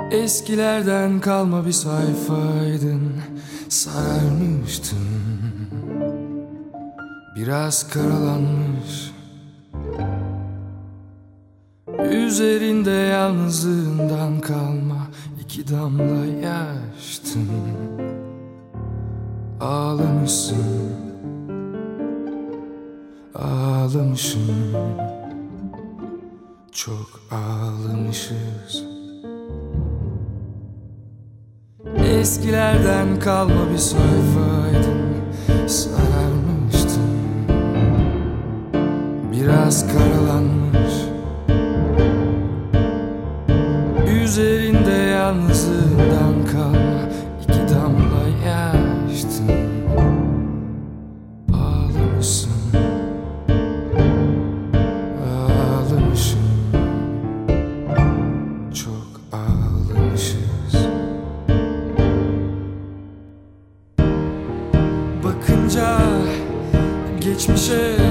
Eskilerden kalma bir sayfaydın, sararmıştın. Biraz karalanmış, üzerinde yalnızlığından kalma iki damla yaştın. Ağlamışsın, ağlamışım, çok ağlamışız. Eskilerden kalma bir sayfaydın, sararmıştın. Biraz karalanmış, üzerinde yalnızlığından kalma iki damla yaştın. Ağlamışsın, ağlamışım, çok ağlamışız. Bakınca geçmişe